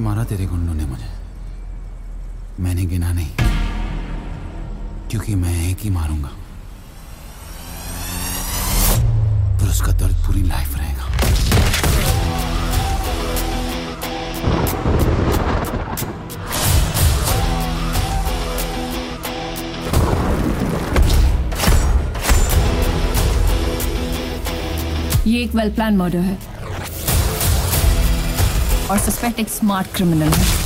मारा तेरे गुंडों ने मुझे, मैंने गिना नहीं, क्योंकि मैं एक ही मारूंगा, पर उसका दर्द पूरी लाइफ रहेगा। ये एक वेल प्लान मर्डर है और सस्पेक्ट एक स्मार्ट क्रिमिनल है।